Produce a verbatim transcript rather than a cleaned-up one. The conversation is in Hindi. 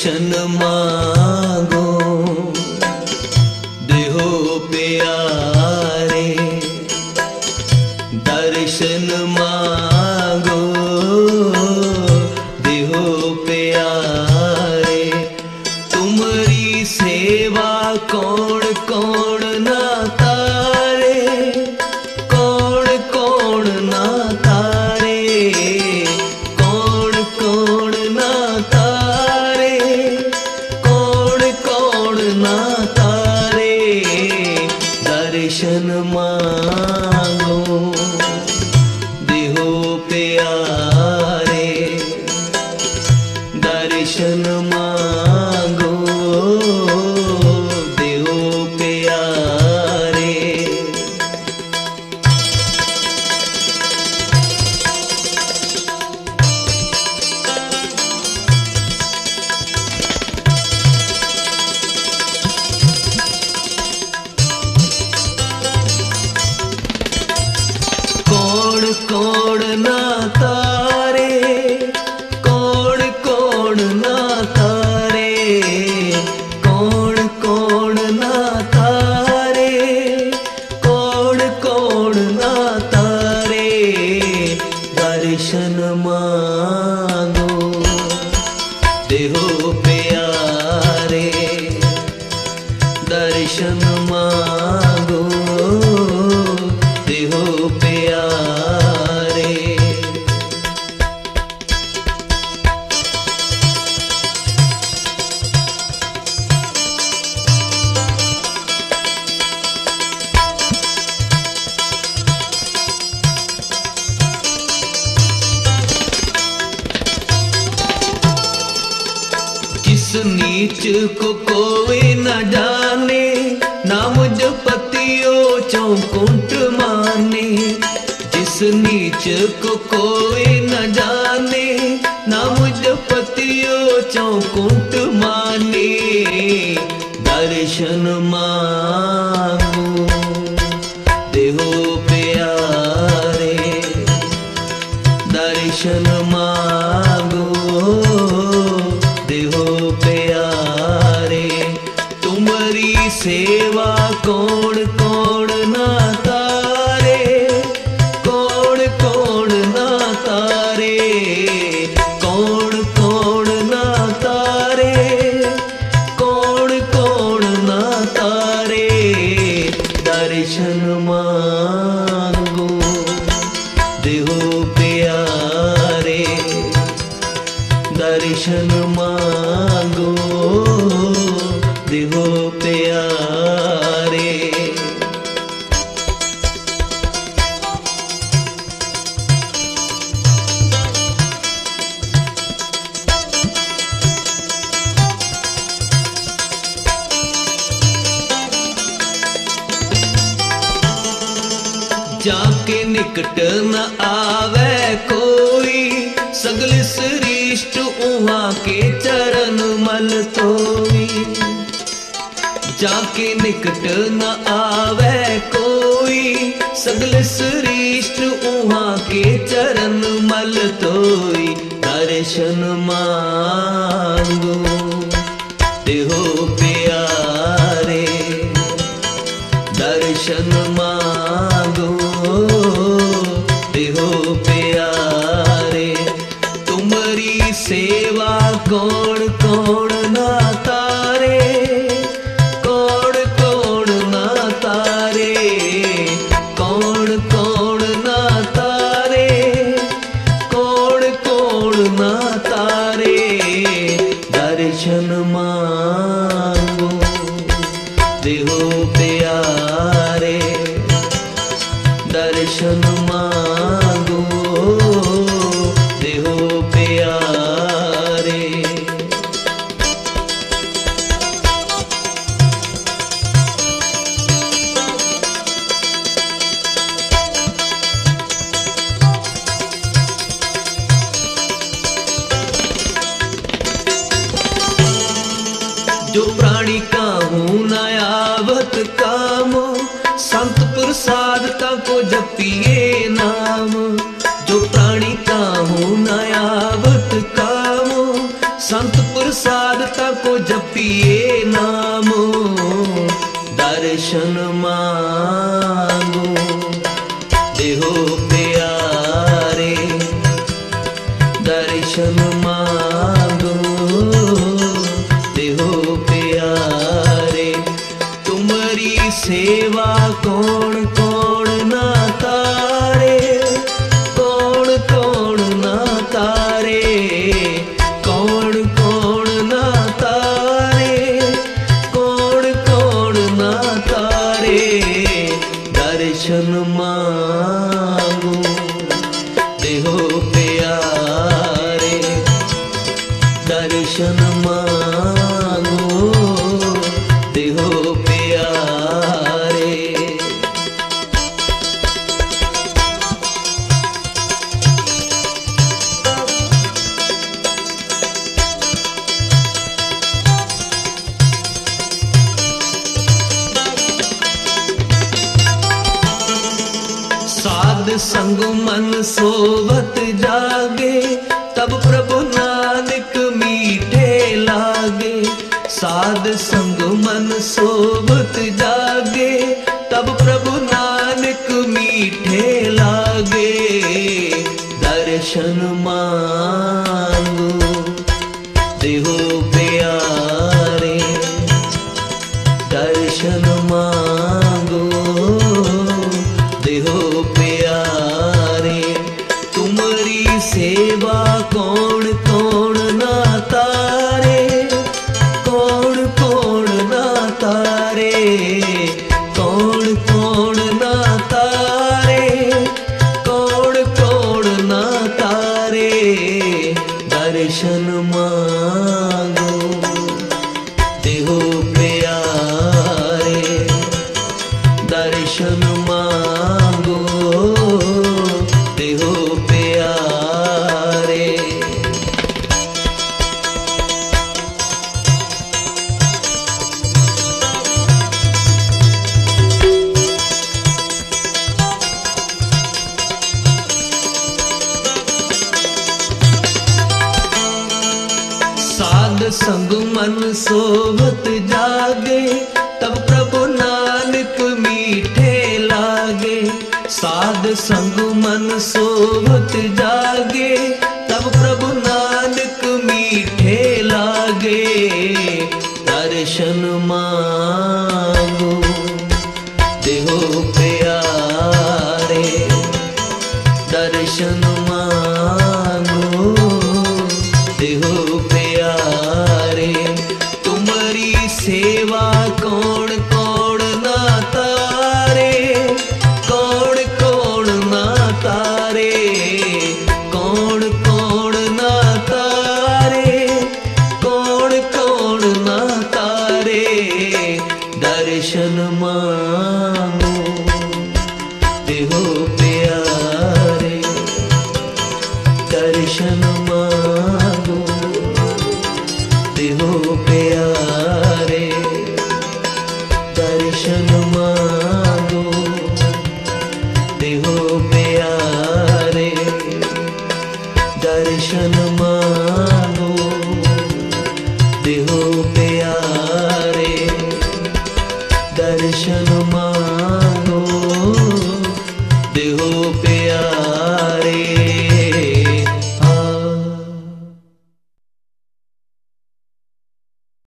दर्शन मांगो देहो प्यारे, दर्शन मांगो देहो प्यारे। तुम्हारी सेवा कौन कौन ना तारे, कौन कौन ना तारे, कौन कौन ना तारे, कौन कौन ना तारे। दर्शन मांगो देहो प्यारे, दर्शन मांगो देहो प्यारे। कौन कौन ना तारे, कौन कौन ना तारे, कौन कौन ना तारे, कौन कौन ना तारे। दर्शन मांगो देहो प्यारे, दर्शन मांगो देहो प्यारे। जिस नीच को कोई न जाने, नाम जपतियो चौकुंठ माने। जिस नीच को कोई न जाने, नाम जपतियो चौकुंठ माने। दर्शन मांगो देहो प्यारे, दर्शन मांगो देहो प्यारे। तुम्हारी सेवा कौन कौन ना तारे, कौन कौन ना तारे, कौन कौन ना तारे, कौन कौन ना तारे। दर्शन मांगो देहो प्यारे, दर्शन मांगो देहो प्यारे। जाके निकट न आवे कोई, सगल श्रेष्ठ उहाँ के चरण मल तोई। जाके निकट न आवे कोई, सगल श्रेष्ठ उहाँ के चरण मल तोई। दर्शन मांगो देहो प्यारे, दर्शन मांगो देहो प्यारे। तुम्हारी सेवा कौन कौन ना तारे, कौन कौन ना तारे, कौन कौन ना तारे, कौन कौन ना तारे। दर्शन मांगो देहो प्यारे, दर्शन मांगो देहो प्यारे। जो प्राणी काहू न आवत काम, संत प्रसाद ताको जपिए नाम। जो प्राणी काहू न आवत काम, संत प्रसाद ता दर्शन मांगो देहो प्यारे, दर्शन मांगो देहो प्यारे। तुम्हारी सेवा कौन कौन ना तारे, कौन कौन ना तारे, कौन कौन ना तारे, कौन कौन ना तारे। दर्शन मांगो देहो प्यारे, दर्शन मांगो देहो प्यारे। साध संग मन सोवत जागे, तब प्रभु नानक मीठे लागे। साध संग मन सोवत जागे, तब प्रभु नानक मीठे लागे। दर्शन मांगो देहो प्यारे, दर्शन मांगो देहो प्यारे। तुम्हारी सेवा कौन कौन ना तारे, कौन कौन ना तारे, कौन कौन ना तारे, कौन कौन ना तारे। दर्शन मांगो देहो प्यारे, दर्शन मांगो देहो प्यारे। साध संग मन सोवत जागे, तब प्रभु नानक मीठे लागे। साध संग मन सोवत जागे, तब प्रभु नानक मीठे लागे। दर्शन मांगो देहो प्यारे, दर्शन मांगो देहो प्यारे। तुम्हारी सेवा कौन कौन ना तारे, कौन कौन ना तारे, कौन कौन ना तारे, कौन कौन ना तारे। दर्शन मांगो देहो प्यारे, दर्शन मांगो देहो प्यारे, दर्शन मांगो देहो प्यारे, दर्शन मांगो देहो प्यारे।